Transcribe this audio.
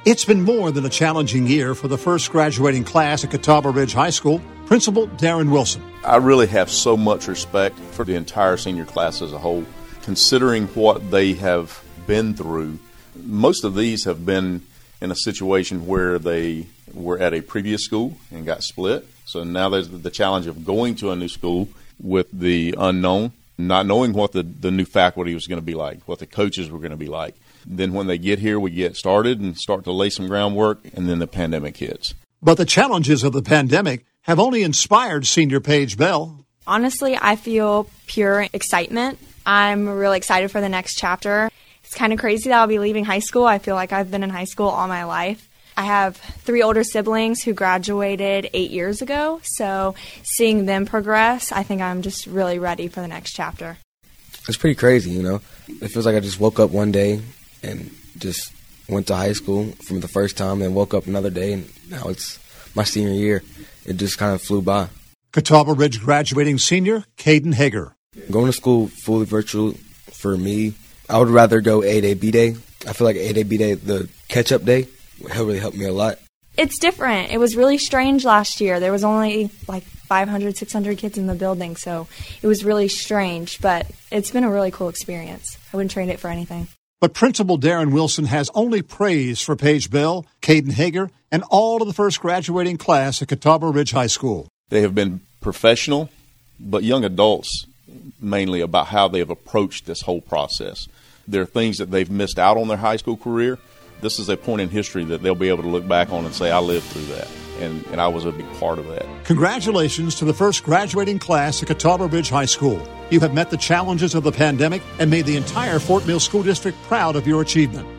It's been more than a challenging year for the first graduating class at Catawba Ridge High School. Principal Darren Wilson. I really have so much respect for the entire senior class as a whole. Considering what they have been through, most of these have been in a situation where they were at a previous school and got split. So now there's the challenge of going to a new school with the unknown, not knowing what the new faculty was going to be like, what the coaches were going to be like. Then when they get here, we get started and start to lay some groundwork, and then the pandemic hits. But the challenges of the pandemic have only inspired senior Paige Bell. Honestly, I feel pure excitement. I'm really excited for the next chapter. It's kind of crazy that I'll be leaving high school. I feel like I've been in high school all my life. I have 3 older siblings who graduated 8 years ago, so seeing them progress, I think I'm just really ready for the next chapter. It's pretty crazy, you know. It feels like I just woke up one day and just went to high school for the first time and woke up another day, and now it's my senior year. It just kind of flew by. Catawba Ridge graduating senior Caden Hager. Going to school fully virtual, for me, I would rather go A-Day, B-Day. I feel like A-Day, B-Day, the catch-up day, really helped me a lot. It's different. It was really strange last year. There was only like 500, 600 kids in the building, so it was really strange, but it's been a really cool experience. I wouldn't trade it for anything. But Principal Darren Wilson has only praise for Paige Bell, Caden Hager, and all of the first graduating class at Catawba Ridge High School. They have been professional, but young adults mainly, about how they have approached this whole process. There are things that they've missed out on their high school career. This is a point in history that they'll be able to look back on and say, I lived through that, and I was a big part of that. Congratulations to the first graduating class at Catawba Ridge High School. You have met the challenges of the pandemic and made the entire Fort Mill School District proud of your achievement.